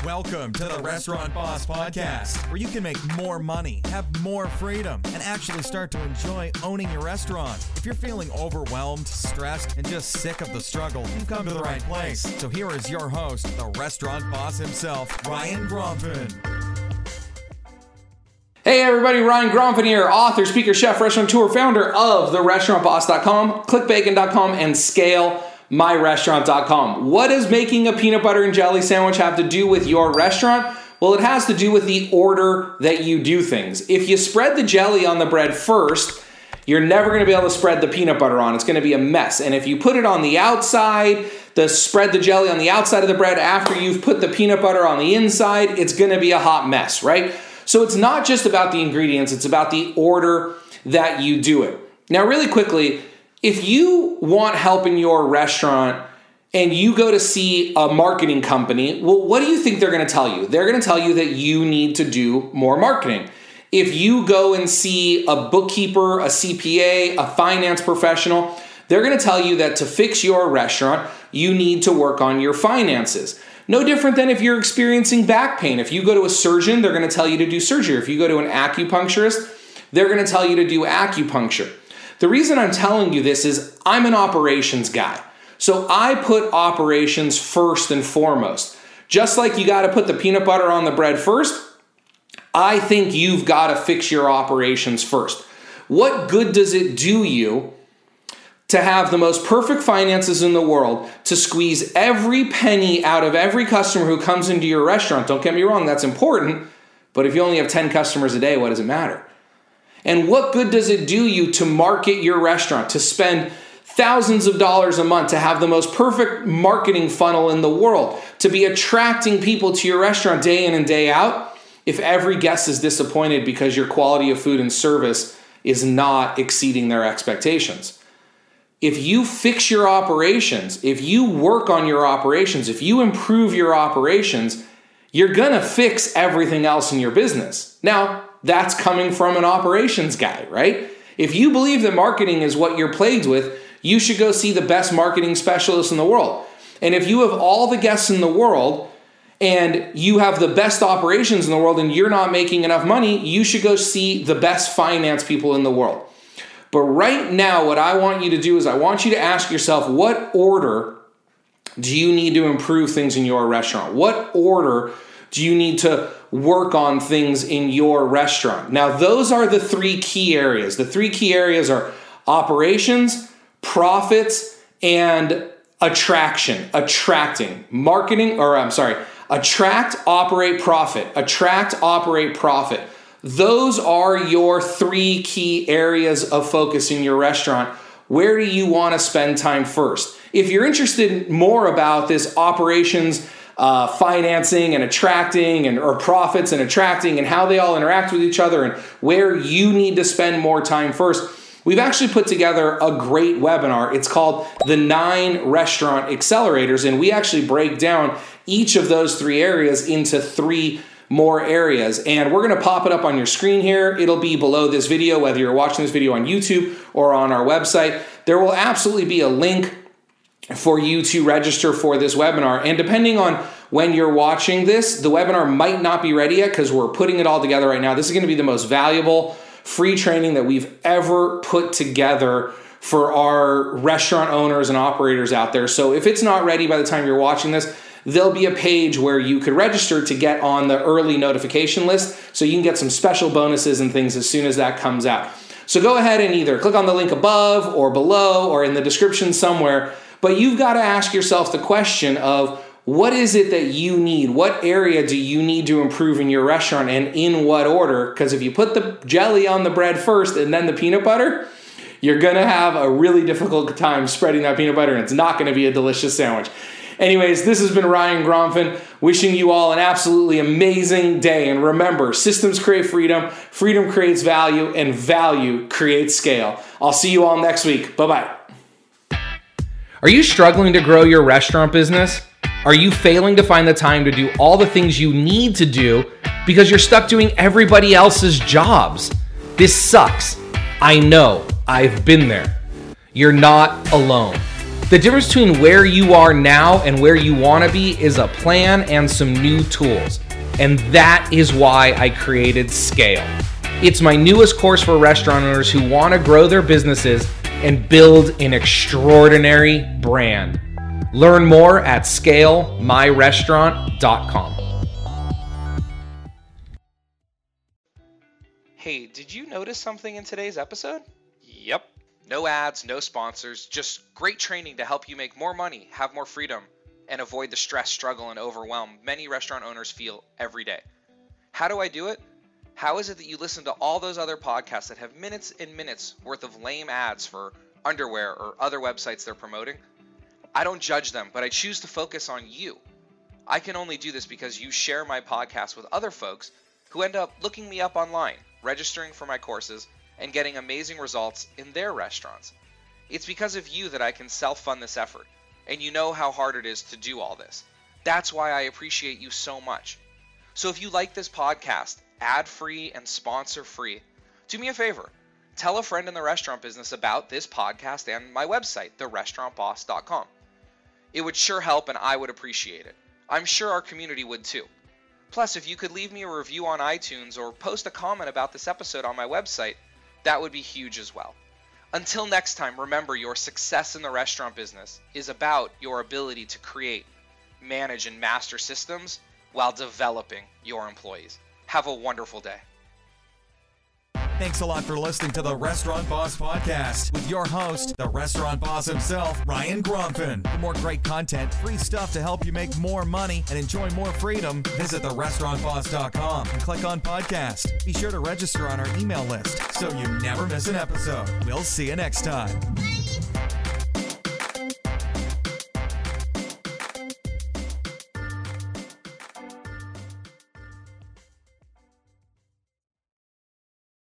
Welcome to the Restaurant Boss Podcast, where you can make more money, have more freedom, and actually start to enjoy owning your restaurant. If you're feeling overwhelmed, stressed, and just sick of the struggle, you've come to the right place. So here is your host, the Restaurant Boss himself, Ryan Gromfin. Hey everybody, Ryan Gromfin here, author, speaker, chef, restaurateur, founder of therestaurantboss.com, clickbacon.com, and scalemyrestaurant.com. What does making a peanut butter and jelly sandwich have to do with your restaurant? Well, it has to do with the order that you do things. If you spread the jelly on the bread first, you're never going to be able to spread the peanut butter on. It's going to be a mess. And if you put it on the outside, spread the jelly on the outside of the bread after you've put the peanut butter on the inside, it's going to be a hot mess, right? So it's not just about the ingredients, it's about the order that you do it. Now, really quickly, if you want help in your restaurant and you go to see a marketing company, well, what do you think they're going to tell you? They're going to tell you that you need to do more marketing. If you go and see a bookkeeper, a CPA, a finance professional, they're going to tell you that to fix your restaurant, you need to work on your finances. No different than if you're experiencing back pain. If you go to a surgeon, they're going to tell you to do surgery. If you go to an acupuncturist, they're going to tell you to do acupuncture. The reason I'm telling you this is I'm an operations guy. So I put operations first and foremost. Just like you got to put the peanut butter on the bread first, I think you've got to fix your operations first. What good does it do you to have the most perfect finances in the world, to squeeze every penny out of every customer who comes into your restaurant? Don't get me wrong, that's important. But if you only have 10 customers a day, what does it matter? And what good does it do you to market your restaurant, to spend thousands of dollars a month, to have the most perfect marketing funnel in the world, to be attracting people to your restaurant day in and day out, if every guest is disappointed because your quality of food and service is not exceeding their expectations? If you fix your operations, if you work on your operations, if you improve your operations, you're gonna fix everything else in your business. Now, that's coming from an operations guy, right? If you believe that marketing is what you're plagued with, you should go see the best marketing specialist in the world. And if you have all the guests in the world and you have the best operations in the world and you're not making enough money, you should go see the best finance people in the world. But right now, what I want you to do is I want you to ask yourself, what order do you need to improve things in your restaurant? What order do you need to work on things in your restaurant? Now, those are the three key areas. The three key areas are operations, profits, and attraction. Attract, operate, profit. Attract, operate, profit. Those are your three key areas of focus in your restaurant. Where do you want to spend time first? If you're interested more about this operations, financing and attracting or profits and attracting and how they all interact with each other and where you need to spend more time first, we've actually put together a great webinar. It's called the 9 Restaurant Accelerators, and we actually break down each of those 3 areas into 3 more areas. And we're going to pop it up on your screen here. It'll be below this video, whether you're watching this video on YouTube or on our website. There will absolutely be a link for you to register for this webinar. And depending on when you're watching this, the webinar might not be ready yet because we're putting it all together right now. This is going to be the most valuable free training that we've ever put together for our restaurant owners and operators out there. So if it's not ready by the time you're watching this, there'll be a page where you could register to get on the early notification list so you can get some special bonuses and things as soon as that comes out. So go ahead and either click on the link above or below or in the description somewhere, but you've got to ask yourself the question of what is it that you need? What area do you need to improve in your restaurant and in what order? Because if you put the jelly on the bread first and then the peanut butter, you're going to have a really difficult time spreading that peanut butter and it's not going to be a delicious sandwich. Anyways, this has been Ryan Gromfin, wishing you all an absolutely amazing day. And remember, systems create freedom, freedom creates value, and value creates scale. I'll see you all next week. Bye-bye. Are you struggling to grow your restaurant business? Are you failing to find the time to do all the things you need to do because you're stuck doing everybody else's jobs? This sucks. I know. I've been there. You're not alone. The difference between where you are now and where you want to be is a plan and some new tools. And that is why I created Scale. It's my newest course for restaurant owners who want to grow their businesses and build an extraordinary brand. Learn more at scalemyrestaurant.com. Hey, did you notice something in today's episode? Yep. No ads, no sponsors, just great training to help you make more money, have more freedom, and avoid the stress, struggle, and overwhelm many restaurant owners feel every day. How do I do it? How is it that you listen to all those other podcasts that have minutes and minutes worth of lame ads for underwear or other websites they're promoting? I don't judge them, but I choose to focus on you. I can only do this because you share my podcast with other folks who end up looking me up online, registering for my courses, and getting amazing results in their restaurants. It's because of you that I can self-fund this effort, and you know how hard it is to do all this. That's why I appreciate you so much. So if you like this podcast, ad-free and sponsor-free, do me a favor. Tell a friend in the restaurant business about this podcast and my website, therestaurantboss.com. It would sure help and I would appreciate it. I'm sure our community would too. Plus, if you could leave me a review on iTunes or post a comment about this episode on my website, that would be huge as well. Until next time, remember your success in the restaurant business is about your ability to create, manage, and master systems while developing your employees. Have a wonderful day. Thanks a lot for listening to the Restaurant Boss Podcast with your host, the restaurant boss himself, Ryan Gromfin. For more great content, free stuff to help you make more money and enjoy more freedom, visit therestaurantboss.com and click on podcast. Be sure to register on our email list so you never miss an episode. We'll see you next time.